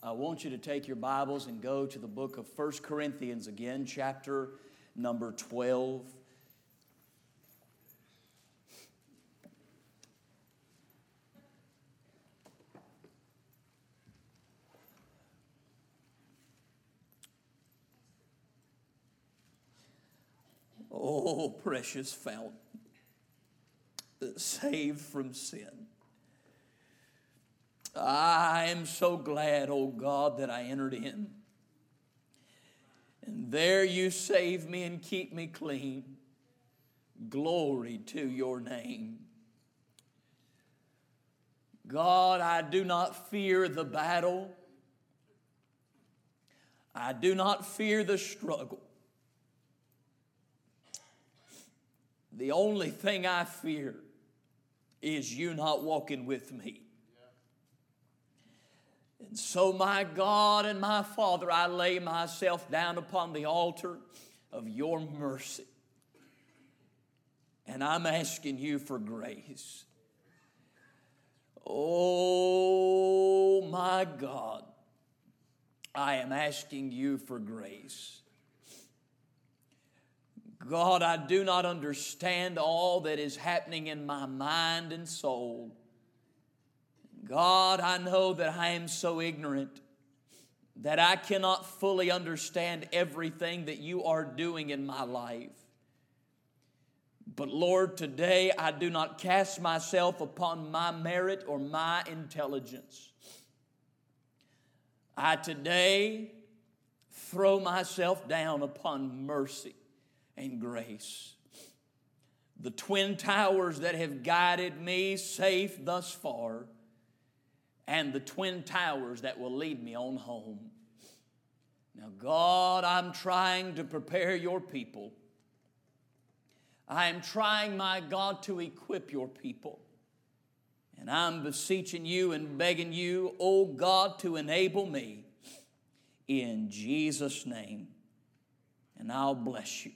I want you to take your Bibles and go to the book of 1 Corinthians again, chapter number 12. Oh, precious fountain, saved from sin. I am so glad, oh God, that I entered in. And there you save me and keep me clean. Glory to your name. God, I do not fear the battle. I do not fear the struggle. The only thing I fear is you not walking with me. And so, my God and my Father, I lay myself down upon the altar of your mercy. And I'm asking you for grace. Oh, my God, I am asking you for grace. God, I do not understand all that is happening in my mind and soul. God, I know that I am so ignorant that I cannot fully understand everything that you are doing in my life. But Lord, today I do not cast myself upon my merit or my intelligence. I today throw myself down upon mercy and grace. The twin towers that have guided me safe thus far, and the twin towers that will lead me on home. Now, God, I'm trying to prepare your people. I am trying, my God, to equip your people. And I'm beseeching you and begging you, oh God, to enable me in Jesus' name. And I'll bless you.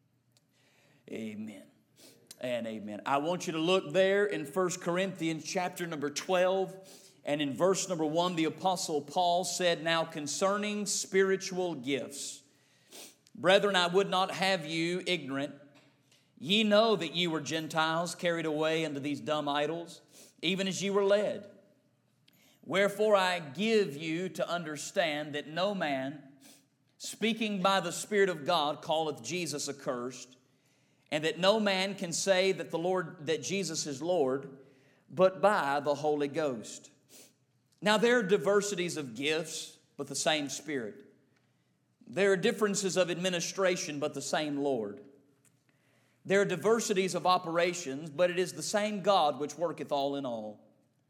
Amen and amen. I want you to look there in 1 Corinthians chapter number 12. And in verse number 1, the Apostle Paul said, "Now concerning spiritual gifts, brethren, I would not have you ignorant. Ye know that ye were Gentiles carried away unto these dumb idols, even as ye were led. Wherefore I give you to understand that no man, speaking by the Spirit of God, calleth Jesus accursed, and that no man can say that Jesus is Lord, but by the Holy Ghost. Now there are diversities of gifts, but the same Spirit. There are differences of administration, but the same Lord. There are diversities of operations, but it is the same God which worketh all in all.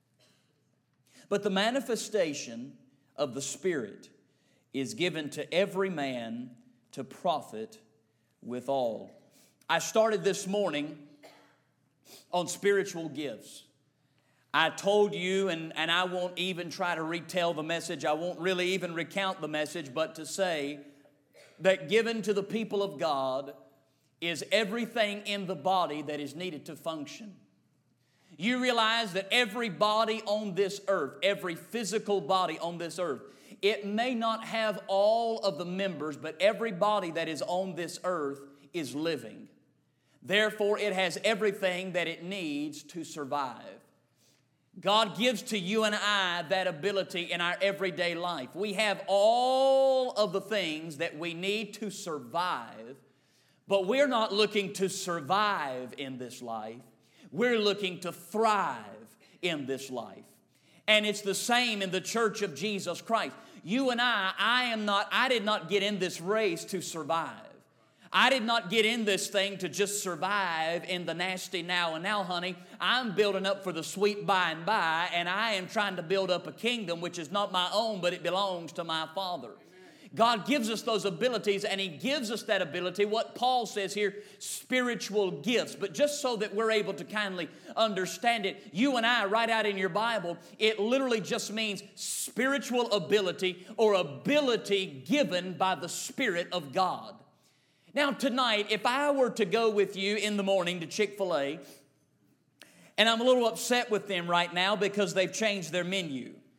But the manifestation of the Spirit is given to every man to profit withal." I started this morning on spiritual gifts. I told you, and I won't even try to retell the message. I won't really even recount the message, but to say that given to the people of God is everything in the body that is needed to function. You realize that every body on this earth, every physical body on this earth, it may not have all of the members, but every body that is on this earth is living. Therefore, it has everything that it needs to survive. God gives to you and I that ability in our everyday life. We have all of the things that we need to survive, but we're not looking to survive in this life. We're looking to thrive in this life. And it's the same in the church of Jesus Christ. You and I did not get in this race to survive. I did not get in this thing to just survive in the nasty now and now, honey. I'm building up for the sweet by and by, and I am trying to build up a kingdom which is not my own, but it belongs to my Father. God gives us those abilities, and He gives us that ability, what Paul says here, spiritual gifts. But just so that we're able to kindly understand it, you and I, write out in your Bible, it literally just means spiritual ability or ability given by the Spirit of God. Now tonight, if I were to go with you in the morning to Chick-fil-A, and I'm a little upset with them right now because they've changed their menu.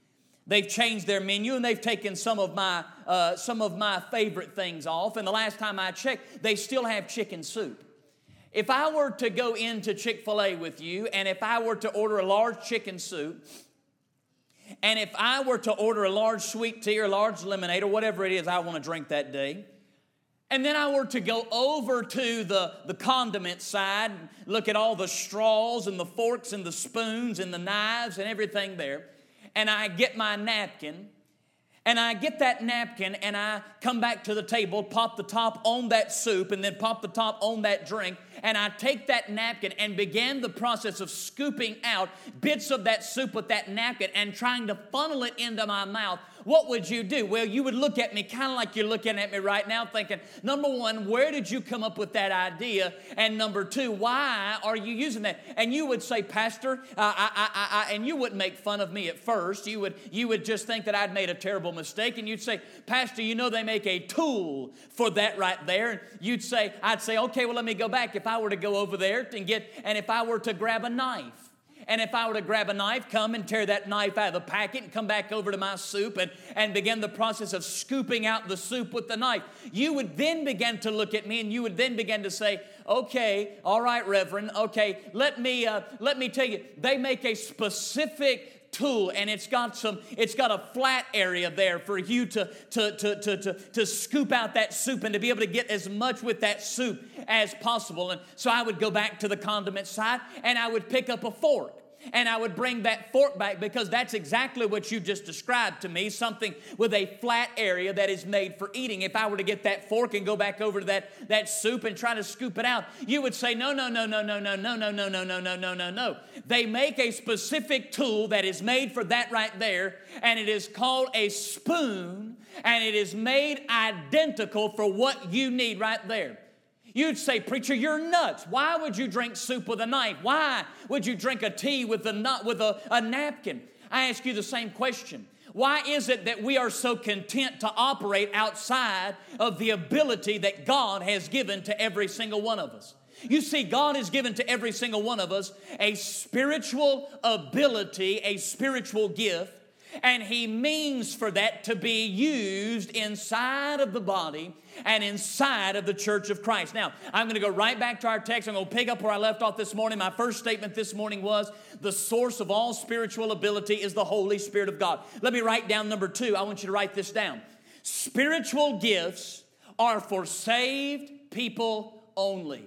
They've changed their menu and they've taken some of my favorite things off. And the last time I checked, they still have chicken soup. If I were to go into Chick-fil-A with you, and if I were to order a large chicken soup, and if I were to order a large sweet tea or large lemonade or whatever it is I want to drink that day, and then I were to go over to the condiment side, and look at all the straws and the forks and the spoons and the knives and everything there, and I get my napkin, and I get that napkin and I come back to the table, pop the top on that soup and then pop the top on that drink, and I take that napkin and begin the process of scooping out bits of that soup with that napkin and trying to funnel it into my mouth, what would you do? Well, you would look at me kind of like you're looking at me right now thinking, number one, where did you come up with that idea? And number two, why are you using that? And you would say, Pastor, and you wouldn't make fun of me at first. You would just think that I'd made a terrible mistake. And you'd say, Pastor, you know they make a tool for that right there. And I'd say, okay, well, let me go back. If I were to go over there and if I were to grab a knife, and if I were to grab a knife, come and tear that knife out of the packet and come back over to my soup and begin the process of scooping out the soup with the knife, you would then begin to look at me and you would then begin to say, okay, all right, Reverend, okay, let me tell you, they make a specific tool, and it's got a flat area there for you to scoop out that soup and to be able to get as much with that soup as possible. And so I would go back to the condiment side and I would pick up a fork. And I would bring that fork back because that's exactly what you just described to me, something with a flat area that is made for eating. If I were to get that fork and go back over to that soup and try to scoop it out, you would say, no. They make a specific tool that is made for that right there, and it is called a spoon, and it is made identical for what you need right there. You'd say, preacher, you're nuts. Why would you drink soup with a knife? Why would you drink a tea with a napkin? I ask you the same question. Why is it that we are so content to operate outside of the ability that God has given to every single one of us? You see, God has given to every single one of us a spiritual ability, a spiritual gift, and He means for that to be used inside of the body and inside of the church of Christ. Now, I'm going to go right back to our text. I'm going to pick up where I left off this morning. My first statement this morning was, the source of all spiritual ability is the Holy Spirit of God. Let me write down number 2. I want you to write this down. Spiritual gifts are for saved people only.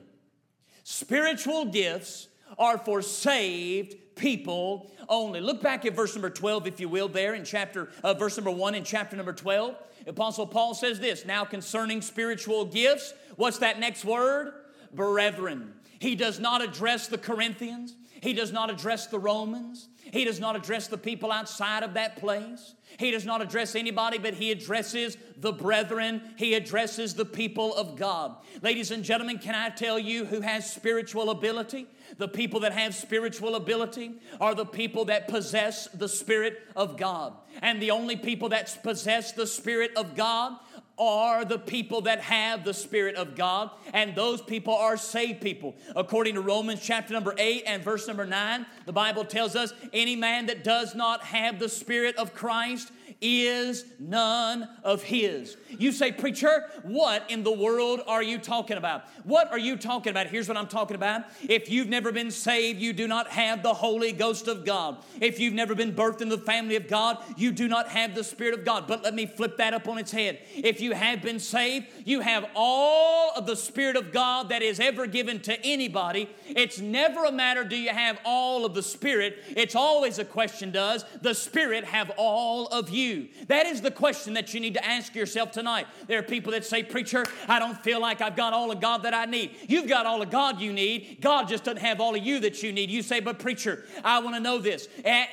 Spiritual gifts are for saved people only. Look back at verse number 12, if you will, there in verse number 1 in chapter number 12. Apostle Paul says this, now concerning spiritual gifts, what's that next word? Brethren. He does not address the Corinthians. He does not address the Romans. He does not address the people outside of that place. He does not address anybody, but he addresses the brethren. He addresses the people of God. Ladies and gentlemen, can I tell you who has spiritual ability? The people that have spiritual ability are the people that possess the Spirit of God. And the only people that possess the Spirit of God are the people that have the Spirit of God, and those people are saved people. According to Romans chapter number 8 and verse number 9, the Bible tells us, any man that does not have the Spirit of Christ is none of his. You say, preacher, what in the world are you talking about? What are you talking about? Here's what I'm talking about. If you've never been saved, you do not have the Holy Ghost of God. If you've never been birthed in the family of God, you do not have the Spirit of God. But let me flip that up on its head. If you have been saved, you have all of the Spirit of God that is ever given to anybody. It's never a matter, do you have all of the Spirit? It's always a question, does the Spirit have all of you? That is the question that you need to ask yourself tonight. There are people that say, preacher, I don't feel like I've got all of God that I need. You've got all of God you need. God just doesn't have all of you that you need. You say, but preacher, I want to know this.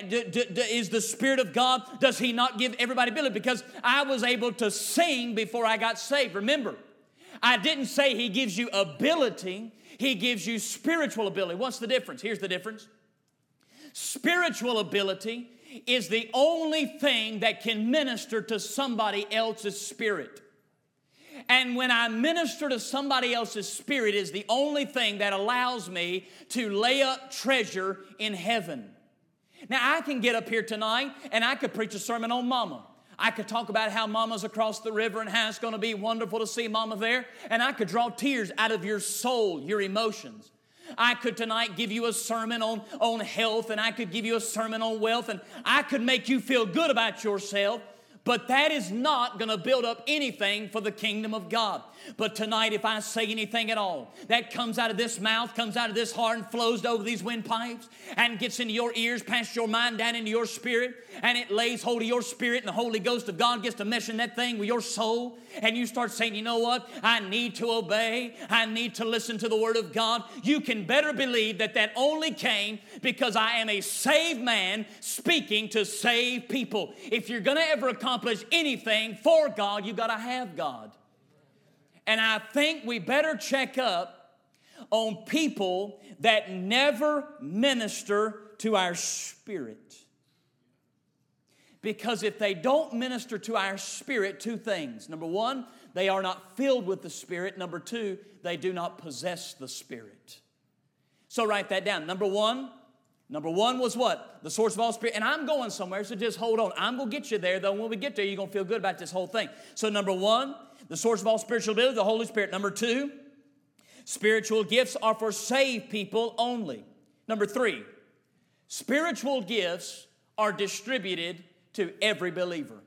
Is the Spirit of God, does He not give everybody ability? Because I was able to sing before I got saved. Remember, I didn't say He gives you ability. He gives you spiritual ability. What's the difference? Here's the difference. Spiritual ability is the only thing that can minister to somebody else's spirit. And when I minister to somebody else's spirit is the only thing that allows me to lay up treasure in heaven. Now, I can get up here tonight and I could preach a sermon on mama. I could talk about how mama's across the river and how it's going to be wonderful to see mama there. And I could draw tears out of your soul, your emotions. I could tonight give you a sermon on health, and I could give you a sermon on wealth, and I could make you feel good about yourself. But that is not going to build up anything for the kingdom of God. But tonight, if I say anything at all that comes out of this mouth, comes out of this heart, and flows over these windpipes, and gets into your ears, past your mind, down into your spirit, and it lays hold of your spirit, and the Holy Ghost of God gets to mesh in that thing with your soul, and you start saying, you know what? I need to obey. I need to listen to the Word of God. You can better believe that that only came because I am a saved man speaking to saved people. If you're going to ever accomplish anything for God, you've got to have God. And I think we better check up on people that never minister to our spirit. Because if they don't minister to our spirit, two things. Number one, they are not filled with the Spirit. Number two, they do not possess the Spirit. So write that down. Number one was what? The source of all spirit. And I'm going somewhere, so just hold on. I'm going to get you there, though. When we get there, you're going to feel good about this whole thing. So number one, the source of all spiritual ability, the Holy Spirit. Number two, spiritual gifts are for saved people only. Number three, spiritual gifts are distributed to every believer.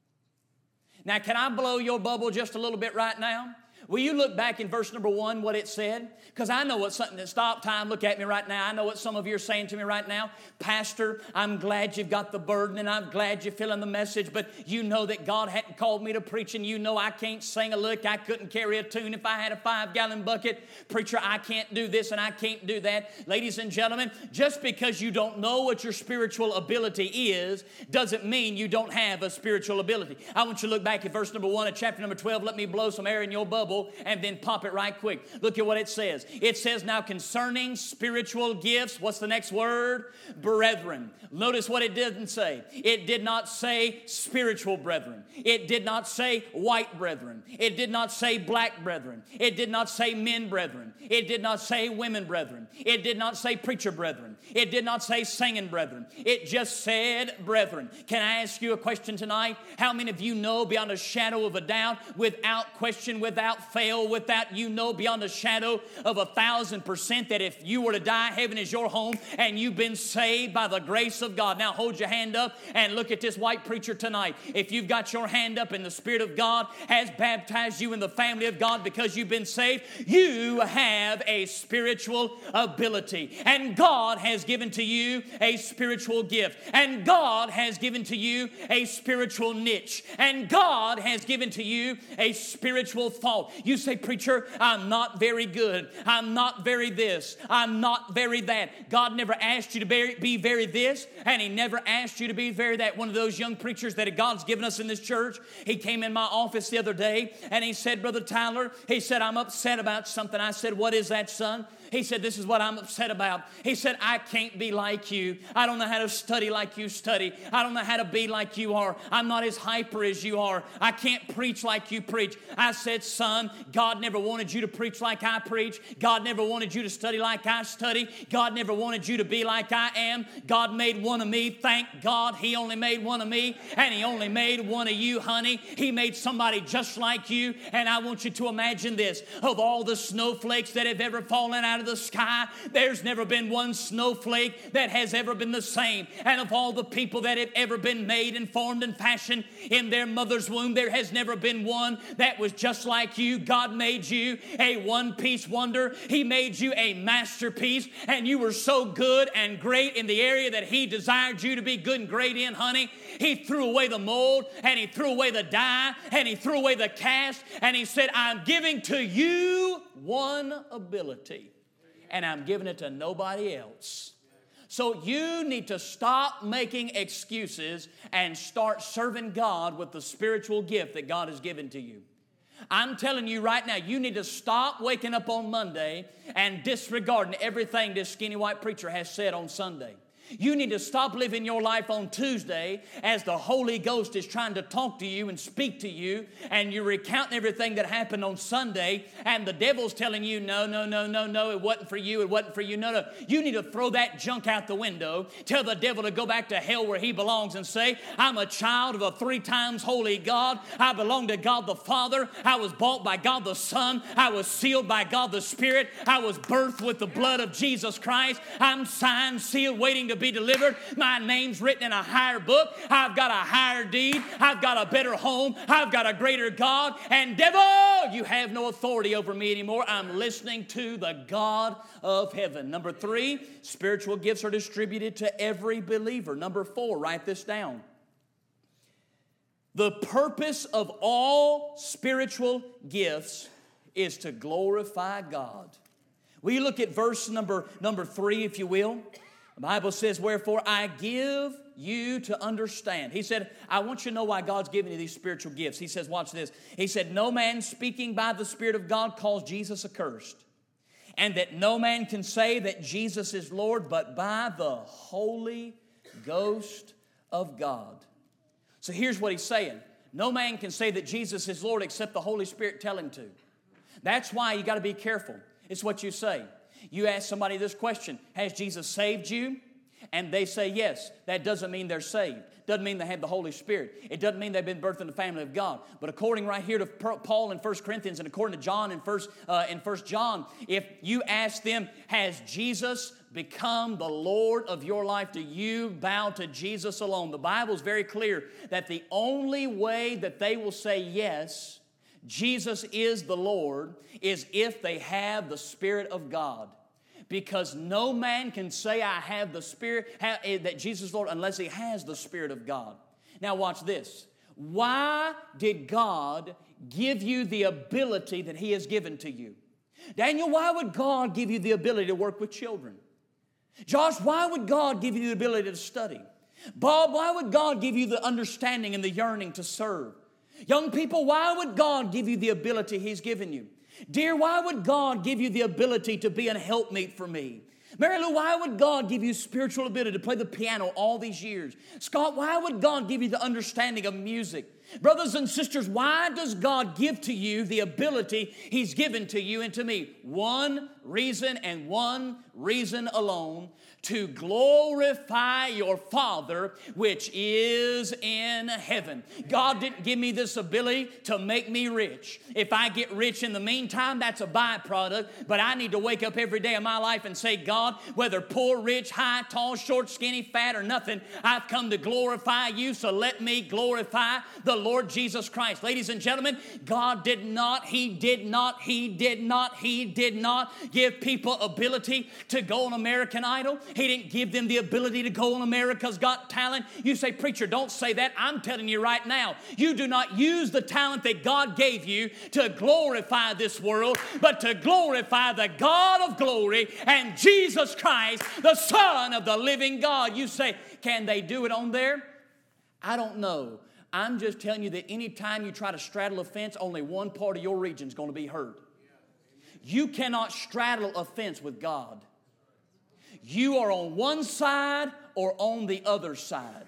Now, can I blow your bubble just a little bit right now? Will you look back in verse number 1, what it said? Because I know what's something that stop time, look at me right now. I know what some of you are saying to me right now. Pastor, I'm glad you've got the burden and I'm glad you're feeling the message, but you know that God hadn't called me to preach, and you know I can't sing a lick. I couldn't carry a tune if I had a 5-gallon bucket. Preacher, I can't do this and I can't do that. Ladies and gentlemen, just because you don't know what your spiritual ability is doesn't mean you don't have a spiritual ability. I want you to look back at verse number 1 of chapter number 12. Let me blow some air in your bubble and then pop it right quick. Look at what it says. It says, now concerning spiritual gifts, what's the next word? Brethren. Notice what it didn't say. It did not say spiritual brethren. It did not say white brethren. It did not say black brethren. It did not say men brethren. It did not say women brethren. It did not say preacher brethren. It did not say singing brethren. It just said brethren. Can I ask you a question tonight? How many of you know beyond a shadow of a doubt, without question, without fail, without you know beyond a shadow of 1,000% that if you were to die, heaven is your home and you've been saved by the grace of God? Now hold your hand up and look at this white preacher tonight. If you've got your hand up and the Spirit of God has baptized you in the family of God because you've been saved, you have a spiritual ability. And God has given to you a spiritual gift. And God has given to you a spiritual niche. And God has given to you a spiritual thought. You say, preacher, I'm not very good. I'm not very this. I'm not very that. God never asked you to be very this, and He never asked you to be very that. One of those young preachers that God's given us in this church, he came in my office the other day, and he said, Brother Tyler, he said, I'm upset about something. I said, what is that, son? He said, this is what I'm upset about. He said, I can't be like you. I don't know how to study like you study. I don't know how to be like you are. I'm not as hyper as you are. I can't preach like you preach. I said, son, God never wanted you to preach like I preach. God never wanted you to study like I study. God never wanted you to be like I am. God made one of me. Thank God He only made one of me, and He only made one of you, honey. He made somebody just like you. And I want you to imagine this. Of all the snowflakes that have ever fallen out of the sky, there's never been one snowflake that has ever been the same. And of all the people that have ever been made and formed and fashioned in their mother's womb, there has never been one that was just like you. God made you a one-piece wonder. He made you a masterpiece, and you were so good and great in the area that He desired you to be good and great in, honey. He threw away the mold, and He threw away the dye, and He threw away the cast, and He said, I'm giving to you one ability, and I'm giving it to nobody else. So you need to stop making excuses and start serving God with the spiritual gift that God has given to you. I'm telling you right now, you need to stop waking up on Monday and disregarding everything this skinny white preacher has said on Sunday. You need to stop living your life on Tuesday as the Holy Ghost is trying to talk to you and speak to you, and you're recounting everything that happened on Sunday, and the devil's telling you, no, it wasn't for you, it wasn't for you. No. You need to throw that junk out the window, tell the devil to go back to hell where he belongs, and say, I'm a child of a 3 times holy God. I belong to God the Father. I was bought by God the Son. I was sealed by God the Spirit. I was birthed with the blood of Jesus Christ. I'm signed, sealed, waiting to be delivered. My name's written in a higher book. I've got a higher deed. I've got a better home. I've got a greater God. And devil, you have no authority over me anymore. I'm listening to the God of heaven. Number 3, spiritual gifts are distributed to every believer. Number 4, write this down. The purpose of all spiritual gifts is to glorify God. Will you look at verse number 3, if you will? The Bible says, wherefore I give you to understand. He said, I want you to know why God's giving you these spiritual gifts. He says, watch this. He said, no man speaking by the Spirit of God calls Jesus accursed, and that no man can say that Jesus is Lord but by the Holy Ghost of God. So here's what he's saying. No man can say that Jesus is Lord except the Holy Spirit tell him to. That's why you got to be careful. It's what you say. You ask somebody this question, has Jesus saved you? And they say yes. That doesn't mean they're saved. Doesn't mean they have the Holy Spirit. It doesn't mean they've been birthed in the family of God. But according right here to Paul in 1 Corinthians and according to John in 1 John, if you ask them, has Jesus become the Lord of your life? Do you bow to Jesus alone? The Bible is very clear that the only way that they will say yes, Jesus is the Lord, is if they have the Spirit of God. Because no man can say I have the Spirit, that Jesus is Lord, unless he has the Spirit of God. Now watch this. Why did God give you the ability that he has given to you? Daniel, why would God give you the ability to work with children? Josh, why would God give you the ability to study? Bob, why would God give you the understanding and the yearning to serve? Young people, why would God give you the ability he's given you? Dear, why would God give you the ability to be a helpmeet for me? Mary Lou, why would God give you spiritual ability to play the piano all these years? Scott, why would God give you the understanding of music? Brothers and sisters, why does God give to you the ability he's given to you and to me? One reason and one reason alone, to glorify your Father which is in heaven. God didn't give me this ability to make me rich. If I get rich in the meantime, that's a byproduct, but I need to wake up every day of my life and say, God, whether poor, rich, high, tall, short, skinny, fat, or nothing, I've come to glorify you, so let me glorify the Lord Jesus Christ. Ladies and gentlemen, God did not give people ability to go on American Idol. He didn't give them the ability to go on America's Got Talent. You say, preacher, don't say that. I'm telling you right now, you do not use the talent that God gave you to glorify this world, but to glorify the God of glory and Jesus Christ, the Son of the living God. You say, can they do it on there? I don't know. I'm just telling you that anytime you try to straddle a fence, only one part of your region is going to be hurt. You cannot straddle a fence with God. You are on one side or on the other side.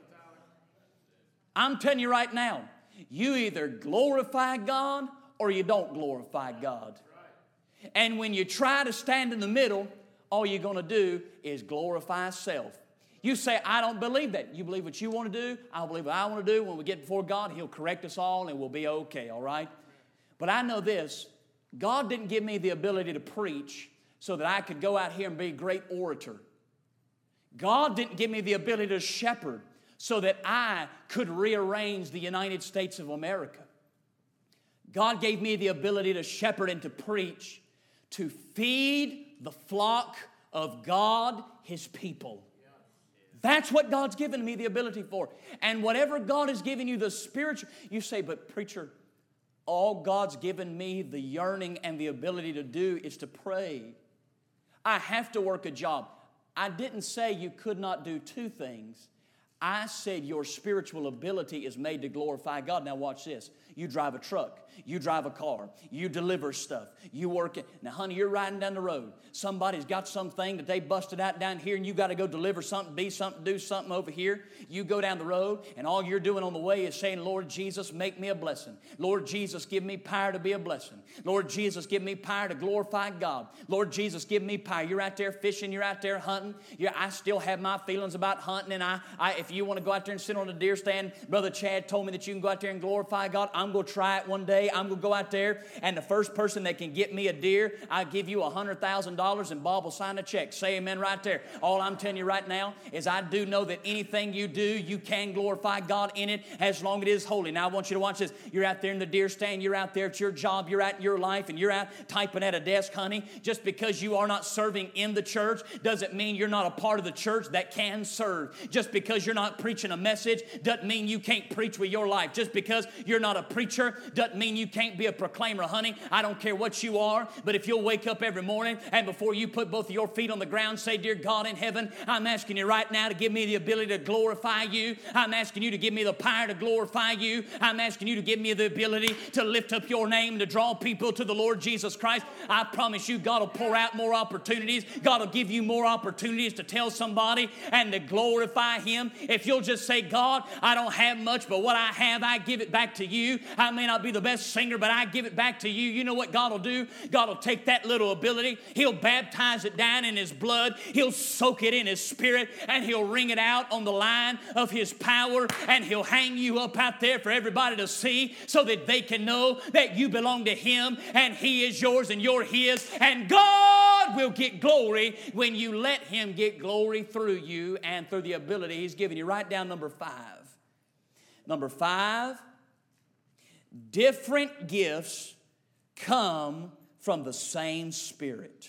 I'm telling you right now, you either glorify God or you don't glorify God. And when you try to stand in the middle, all you're going to do is glorify self. You say, I don't believe that. You believe what you want to do. I believe what I want to do. When we get before God, he'll correct us all and we'll be okay, all right? But I know this. God didn't give me the ability to preach so that I could go out here and be a great orator. God didn't give me the ability to shepherd so that I could rearrange the United States of America. God gave me the ability to shepherd and to preach, to feed the flock of God, his people. That's what God's given me the ability for. And whatever God has given you the spiritual, you say, but preacher, all God's given me the yearning and the ability to do is to pray. I have to work a job. I didn't say you could not do two things. I said your spiritual ability is made to glorify God. Now watch this. You drive a truck. You drive a car. You deliver stuff. You work it. Now, honey, you're riding down the road. Somebody's got something that they busted out down here, and you got to go deliver something, be something, do something over here. You go down the road, and all you're doing on the way is saying, Lord Jesus, make me a blessing. Lord Jesus, give me power to be a blessing. Lord Jesus, give me power to glorify God. Lord Jesus, give me power. You're out there fishing. You're out there hunting. I still have my feelings about hunting, and if you want to go out there and sit on a deer stand, Brother Chad told me that you can go out there and glorify God. I'm going to try it one day. I'm going to go out there, and the first person that can get me a deer, I'll give you $100,000, and Bob will sign a check. Say amen right there. All I'm telling you right now is I do know that anything you do, you can glorify God in it as long as it is holy. Now, I want you to watch this. You're out there in the deer stand. You're out there at your job. You're out in your life, and you're out typing at a desk, honey. Just because you are not serving in the church doesn't mean you're not a part of the church that can serve. Just because you're not preaching a message doesn't mean you can't preach with your life. Just because you're not a preacher doesn't mean you can't be a proclaimer, honey. I don't care what you are, but if you'll wake up every morning and before you put both of your feet on the ground, say, dear God in heaven, I'm asking you right now to give me the ability to glorify you. I'm asking you to give me the power to glorify you. I'm asking you to give me the ability to lift up your name, to draw people to the Lord Jesus Christ. I promise you, God will pour out more opportunities. God will give you more opportunities to tell somebody and to glorify Him. If you'll just say, God, I don't have much, but what I have, I give it back to you. I may not be the best singer, but I give it back to you. You know what God will do? God will take that little ability. He'll baptize it down in His blood. He'll soak it in His Spirit, and He'll wring it out on the line of His power, and He'll hang you up out there for everybody to see so that they can know that you belong to Him, and He is yours and you're His, and God will get glory when you let Him get glory through you and through the ability He's given you. Write down number 5. Number 5, different gifts come from the same Spirit.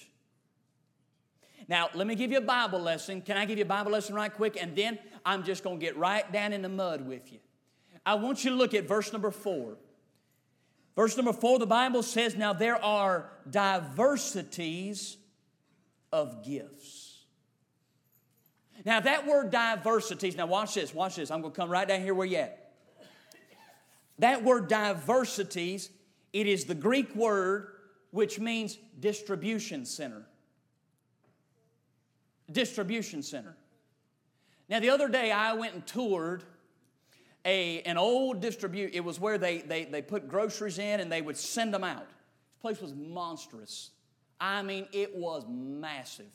Now, let me give you a Bible lesson. Can I give you a Bible lesson right quick? And then I'm just going to get right down in the mud with you. I want you to look at verse number 4. Verse number 4, the Bible says, now there are diversities of gifts. Now, that word diversities, now watch this. I'm going to come right down here where you're at. That word diversities, it is the Greek word which means distribution center. Distribution center. Now, the other day I went and toured an old it was where they put groceries in and they would send them out. This place was monstrous. I mean, it was massive.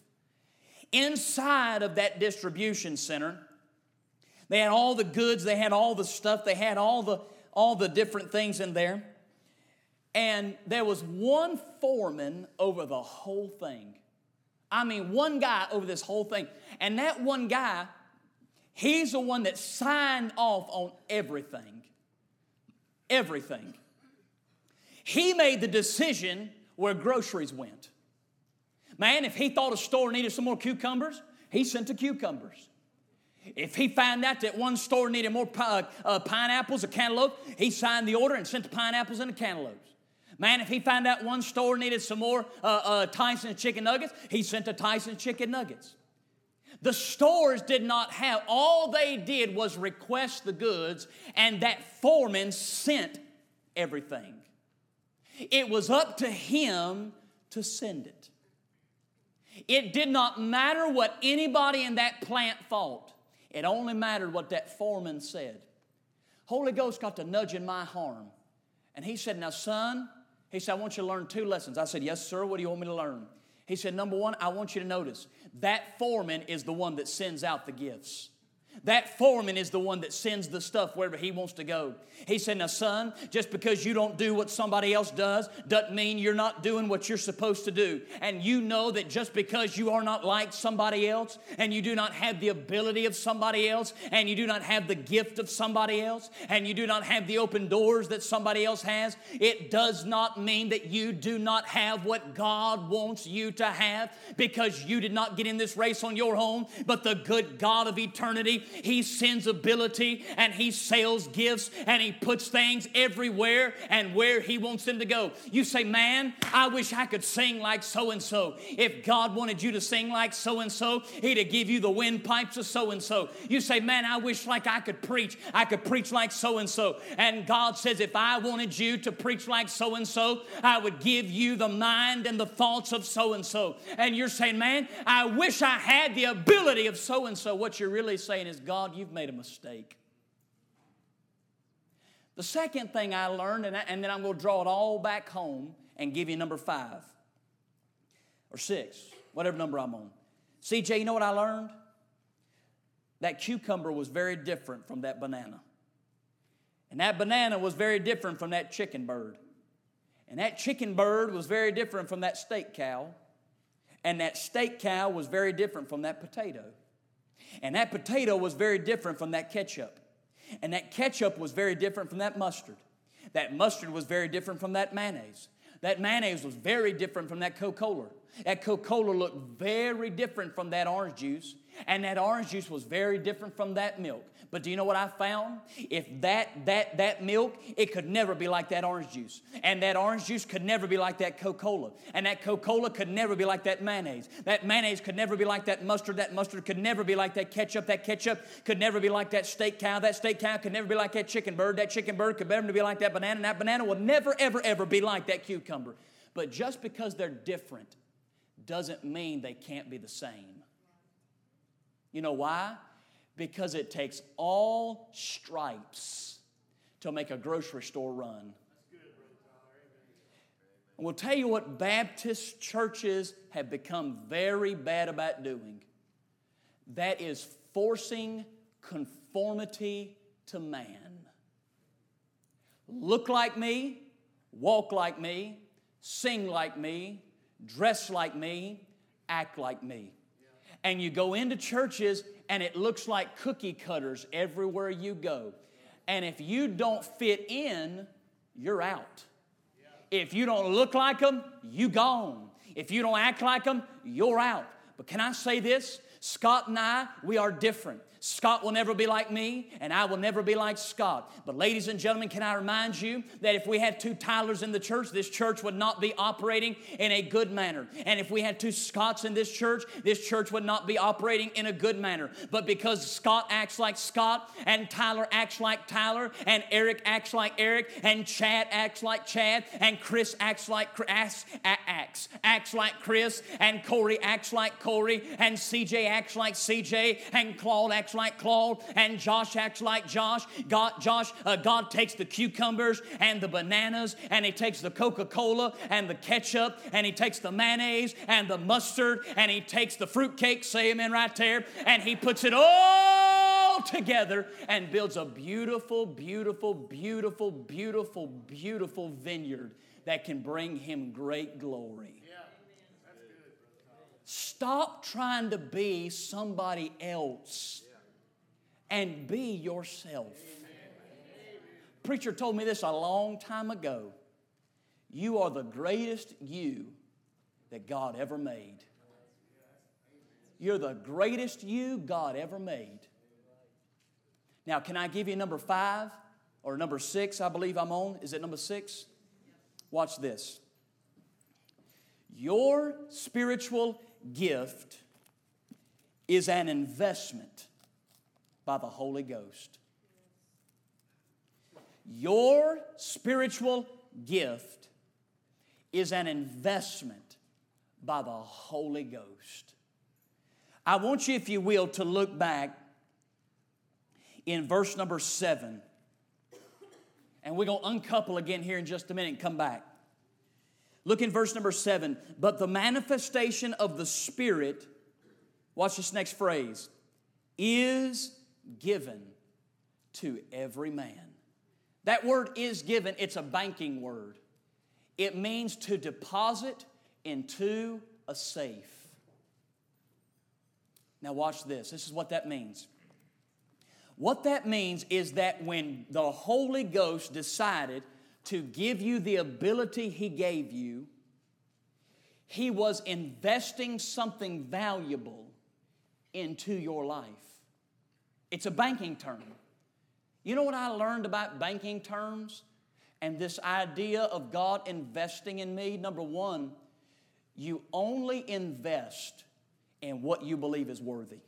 Inside of that distribution center, they had all the goods, they had all the stuff, they had all the different things in there. And there was one foreman over the whole thing. I mean, one guy over this whole thing. And that one guy, he's the one that signed off on everything. Everything. He made the decision where groceries went. Man, if he thought a store needed some more cucumbers, he sent the cucumbers. If he found out that one store needed more pineapples or cantaloupes, he signed the order and sent the pineapples and the cantaloupes. Man, if he found out one store needed some more Tyson chicken nuggets, he sent the Tyson chicken nuggets. The stores did not have, all they did was request the goods, and that foreman sent everything. It was up to him to send it. It did not matter what anybody in that plant thought. It only mattered what that foreman said. Holy Ghost got to nudging my arm. And he said, now son, he said, I want you to learn 2 lessons. I said, yes, sir, what do you want me to learn? He said, number 1, I want you to notice, that foreman is the one that sends out the gifts. That foreman is the one that sends the stuff wherever he wants to go. He said, now son, just because you don't do what somebody else does doesn't mean you're not doing what you're supposed to do. And you know that just because you are not like somebody else, and you do not have the ability of somebody else, and you do not have the gift of somebody else, and you do not have the open doors that somebody else has, it does not mean that you do not have what God wants you to have, because you did not get in this race on your own, but the good God of eternity He sends ability and He sells gifts and He puts things everywhere and where He wants them to go. You say, man, I wish I could sing like so-and-so. If God wanted you to sing like so-and-so, He'd have give you the windpipes of so-and-so. You say, man, I wish like I could preach like so-and-so. And God says, if I wanted you to preach like so-and-so, I would give you the mind and the thoughts of so-and-so. And you're saying, man, I wish I had the ability of so-and-so. What you're really saying is, God, you've made a mistake. The second thing I learned, and then I'm going to draw it all back home and give you number 5 or 6, whatever number I'm on. CJ, you know what I learned? That cucumber was very different from that banana. And that banana was very different from that chicken bird. And that chicken bird was very different from that steak cow. And that steak cow was very different from that potato. And that potato was very different from that ketchup. And that ketchup was very different from that mustard. That mustard was very different from that mayonnaise. That mayonnaise was very different from that Coca-Cola. That Coca-Cola looked very different from that orange juice. And that orange juice was very different from that milk. But do you know what I found? If that milk, it could never be like that orange juice. And that orange juice could never be like that Coca-Cola. And that Coca-Cola could never be like that mayonnaise. That mayonnaise could never be like that mustard. That mustard could never be like that ketchup. That ketchup could never be like that steak cow. That steak cow could never be like that chicken bird. That chicken bird could never be like that banana. And that banana will never, ever, ever be like that cucumber. But just because they're different doesn't mean they can't be the same. You know why? Because it takes all stripes to make a grocery store run. And we'll tell you what Baptist churches have become very bad about doing. That is forcing conformity to man. Look like me, walk like me, sing like me, dress like me, act like me. And you go into churches and it looks like cookie cutters everywhere you go. And if you don't fit in, you're out. If you don't look like them, you gone. If you don't act like them, you're out. But can I say this? Scott and I, we are different. Scott will never be like me, and I will never be like Scott. But ladies and gentlemen, can I remind you that if we had 2 Tylers in the church, this church would not be operating in a good manner. And if we had 2 Scotts in this church would not be operating in a good manner. But because Scott acts like Scott, and Tyler acts like Tyler, and Eric acts like Eric, and Chad acts like Chad, and Chris acts like Chris, and Corey acts like Corey, and CJ acts like CJ, and Claude acts like Claude, and Josh acts like Josh. God takes the cucumbers and the bananas, and He takes the Coca-Cola and the ketchup, and He takes the mayonnaise and the mustard, and He takes the fruitcake, say amen right there, and He puts it all together and builds a beautiful, beautiful, beautiful, beautiful, beautiful vineyard that can bring Him great glory. Stop trying to be somebody else and be yourself. Preacher told me this a long time ago. You are the greatest you that God ever made. You're the greatest you God ever made. Now, can I give you number 5 or number 6? I believe I'm on. Is it number 6? Watch this. Your spiritual gift is an investment by the Holy Ghost. Your spiritual gift is an investment by the Holy Ghost. I want you, if you will, to look back in verse number 7. And we're going to uncouple again here in just a minute and come back. Look in verse number 7. But the manifestation of the Spirit, watch this next phrase, is given to every man. That word is given, it's a banking word. It means to deposit into a safe. Now watch this. This is what that means. What that means is that when the Holy Ghost decided to give you the ability He gave you, He was investing something valuable into your life. It's a banking term. You know what I learned about banking terms and this idea of God investing in me? Number one, you only invest in what you believe is worthy.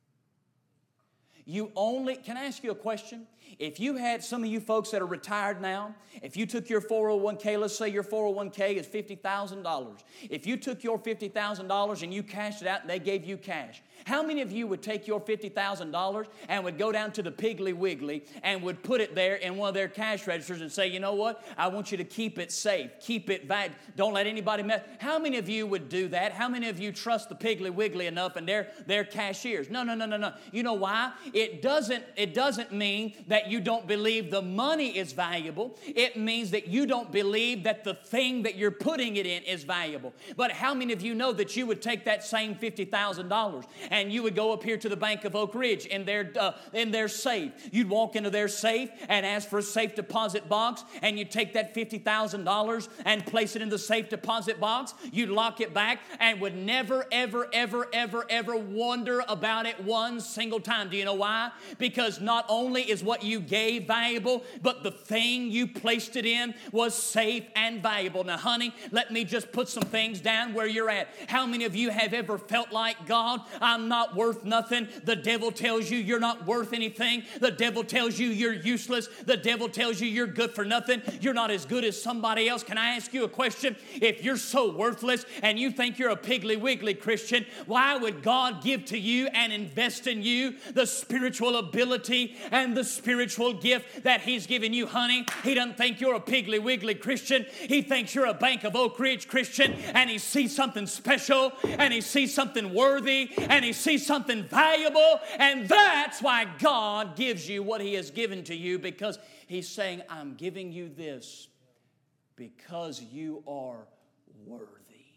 Can I ask you a question? If you had some of you folks that are retired now, if you took your 401k, let's say your 401k is $50,000. If you took your $50,000 and you cashed it out and they gave you cash, how many of you would take your $50,000 and would go down to the Piggly Wiggly and would put it there in one of their cash registers and say, you know what? I want you to keep it safe. Keep it valued. Don't let anybody mess. How many of you would do that? How many of you trust the Piggly Wiggly enough and their cashiers? No. You know why? It doesn't mean that you don't believe the money is valuable. It means that you don't believe that the thing that you're putting it in is valuable. But how many of you know that you would take that same $50,000 and you would go up here to the Bank of Oak Ridge in their safe? You'd walk into their safe and ask for a safe deposit box, and you'd take that $50,000 and place it in the safe deposit box. You'd lock it back and would never, ever, ever, ever, ever wonder about it one single time. Do you know why? Because not only is what you gave valuable, but the thing you placed it in was safe and valuable. Now, honey, let me just put some things down where you're at. How many of you have ever felt like, God, I'm not worth nothing? The devil tells you you're not worth anything. The devil tells you you're useless. The devil tells you you're good for nothing. You're not as good as somebody else. Can I ask you a question? If you're so worthless and you think you're a Piggly Wiggly Christian, why would God give to you and invest in you the spiritual ability and the spiritual gift that He's given you, honey? He doesn't think you're a Piggly Wiggly Christian. He thinks you're a Bank of Oak Ridge Christian, and He sees something special, and He sees something worthy, and He sees something valuable, and that's why God gives you what He has given to you, because He's saying, I'm giving you this because you are worthy.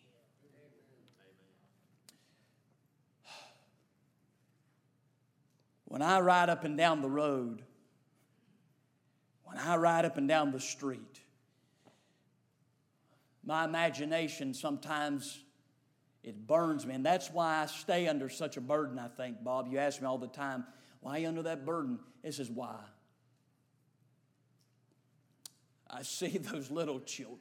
When I ride up and down the road, when I ride up and down the street, my imagination sometimes, it burns me. And that's why I stay under such a burden, I think, Bob. You ask me all the time, why are you under that burden? This is why. I see those little children.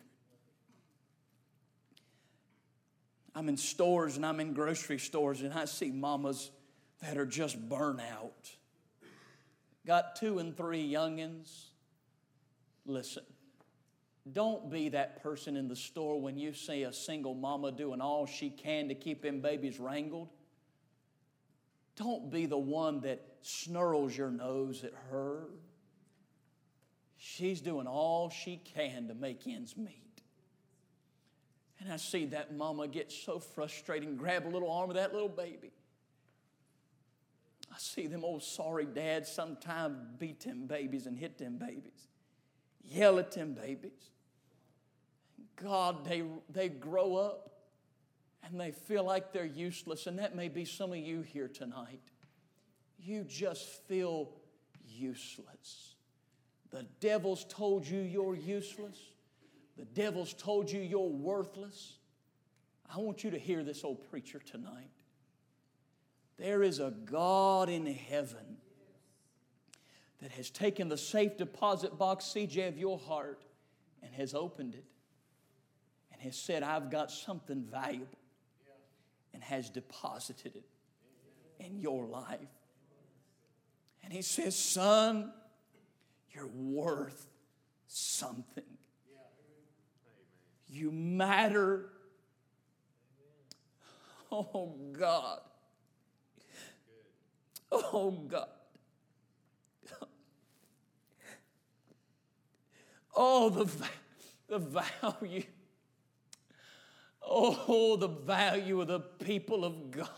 I'm in stores and I'm in grocery stores and I see mamas that are just burnt out. Got 2 and 3 youngins. Listen, don't be that person in the store when you see a single mama doing all she can to keep them babies wrangled. Don't be the one that snarls your nose at her. She's doing all she can to make ends meet. And I see that mama get so frustrated and grab a little arm of that little baby. I see them old sorry dads sometimes beat them babies and hit them babies. Yell at them babies. God, they grow up and they feel like they're useless. And that may be some of you here tonight. You just feel useless. The devil's told you you're useless. The devil's told you you're worthless. I want you to hear this old preacher tonight. There is a God in heaven that has taken the safe deposit box, CJ, of your heart and has opened it and has said, I've got something valuable, and has deposited it in your life. And He says, son, you're worth something. You matter. Oh, God. Oh, God. Oh, the value. Oh, the value of the people of God.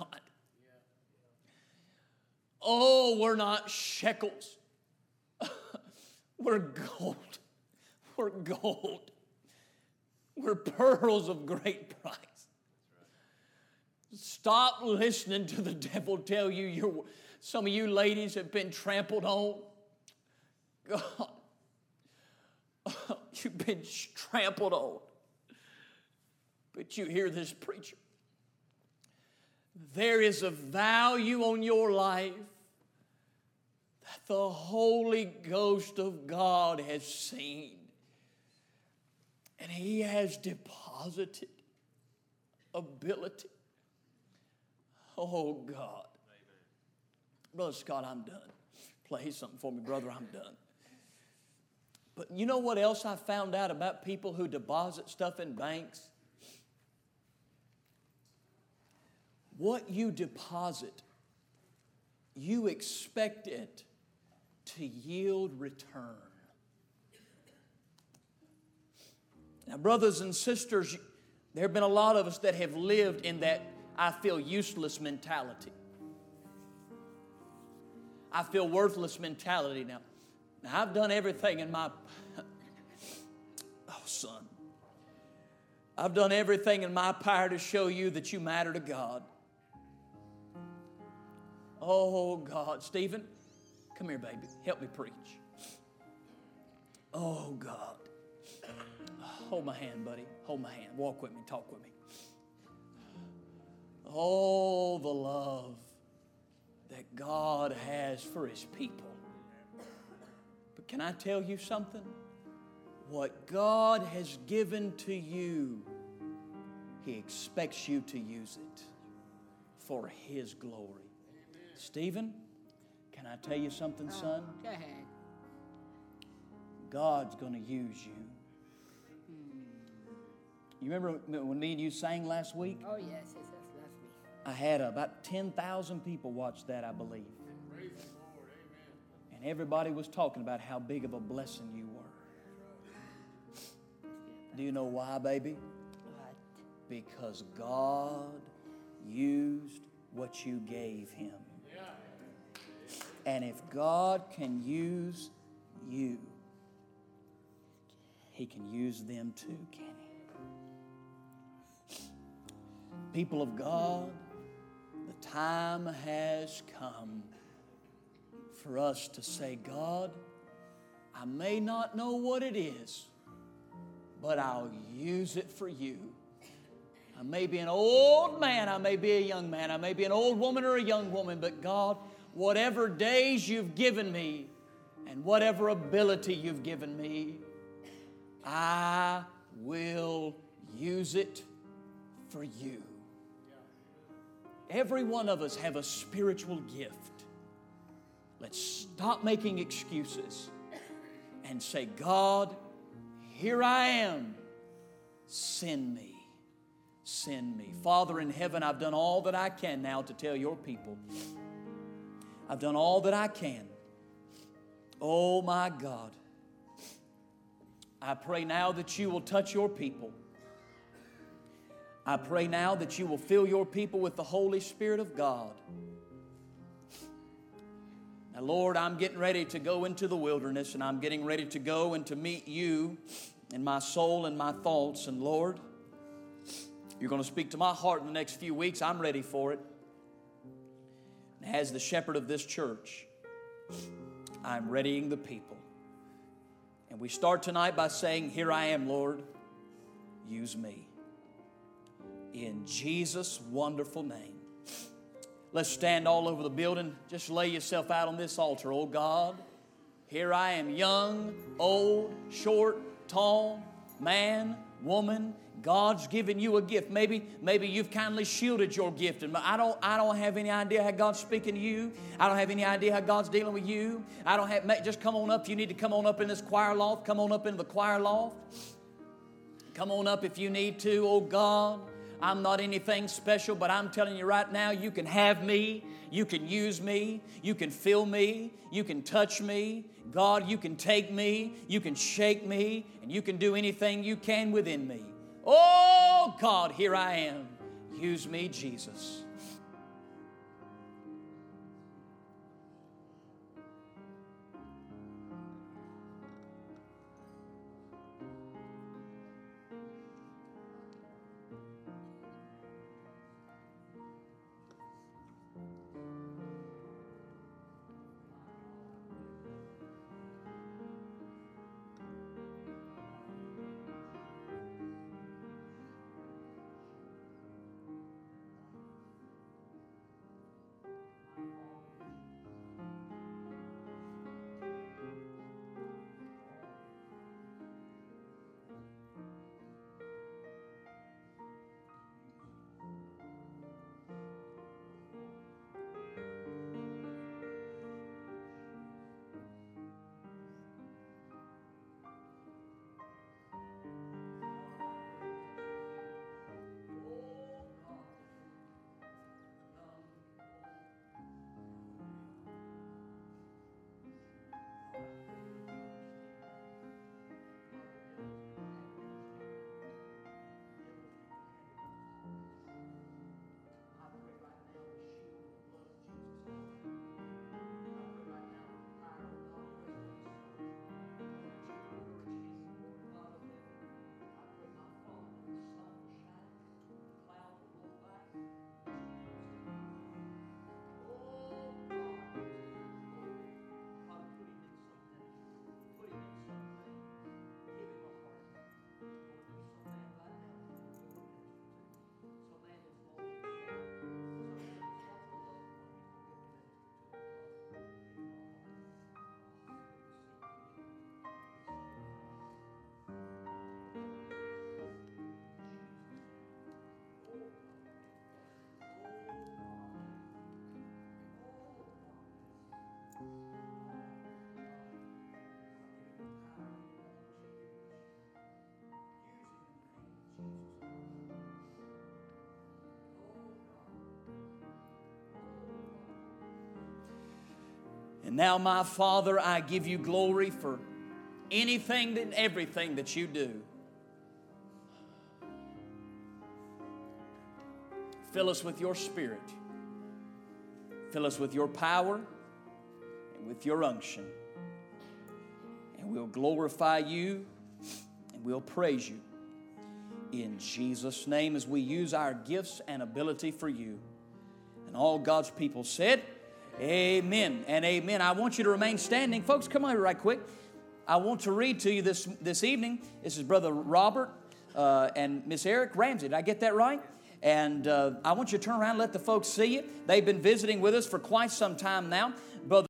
Oh, we're not shekels. We're gold. We're gold. We're pearls of great price. Stop listening to the devil tell you some of you ladies have been trampled on. God, you've been trampled on. But you hear this preacher. There is a value on your life that the Holy Ghost of God has seen. And He has deposited ability. Oh, God. Brother Scott, I'm done. Play something for me, brother, I'm done. But you know what else I found out about people who deposit stuff in banks? What you deposit, you expect it to yield return. Now, brothers and sisters, there have been a lot of us that have lived in that I feel useless mentality. I feel worthless mentality now. Now, I've done everything in my... Oh, son. I've done everything in my power to show you that you matter to God. Oh, God. Stephen, come here, baby. Help me preach. Oh, God. Hold my hand, buddy. Hold my hand. Walk with me. Talk with me. Oh, the love that God has for His people. But can I tell you something? What God has given to you, He expects you to use it for His glory. Stephen, can I tell you something, son? Go ahead. God's going to use you. You remember when me and you sang last week? Oh, yes, that's lovely. I had about 10,000 people watch that, I believe. Praise the Lord, amen. And everybody was talking about how big of a blessing you were. Do you know why, baby? What? Because God used what you gave Him. And if God can use you, He can use them too, can He? People of God, the time has come for us to say, God, I may not know what it is, but I'll use it for you. I may be an old man, I may be a young man, I may be an old woman or a young woman, but God, whatever days you've given me and whatever ability you've given me, I will use it for you. Every one of us have a spiritual gift. Let's stop making excuses and say, God, here I am. Send me. Send me. Father in heaven, I've done all that I can now to tell your people. I've done all that I can. Oh my God. I pray now that you will touch your people. I pray now that you will fill your people with the Holy Spirit of God. Now, Lord, I'm getting ready to go into the wilderness, and I'm getting ready to go and to meet you in my soul and my thoughts. And Lord, you're going to speak to my heart in the next few weeks. I'm ready for it. And as the shepherd of this church, I'm readying the people. And we start tonight by saying, here I am, Lord. Use me. In Jesus' wonderful name. Let's stand all over the building. Just lay yourself out on this altar. Oh God, here I am, young, old, short, tall, man, woman. God's given you a gift. Maybe you've kindly shielded your gift. And I don't have any idea how God's speaking to you. I don't have any idea how God's dealing with you. Just come on up. If you need to come on up in this choir loft, come on up into the choir loft. Come on up if you need to. Oh God, I'm not anything special, but I'm telling you right now, you can have me, you can use me, you can fill me, you can touch me. God, you can take me, you can shake me, and you can do anything you can within me. Oh God, here I am. Use me, Jesus. And now, my Father, I give you glory for anything and everything that you do. Fill us with your Spirit. Fill us with your power and with your unction. And we'll glorify you and we'll praise you in Jesus' name as we use our gifts and ability for you. And all God's people said, amen and amen. I want you to remain standing. Folks, come over right quick. I want to read to you this evening. This is Brother Robert and Miss Eric Ramsey. Did I get that right? And I want you to turn around and let the folks see you. They've been visiting with us for quite some time now. Brother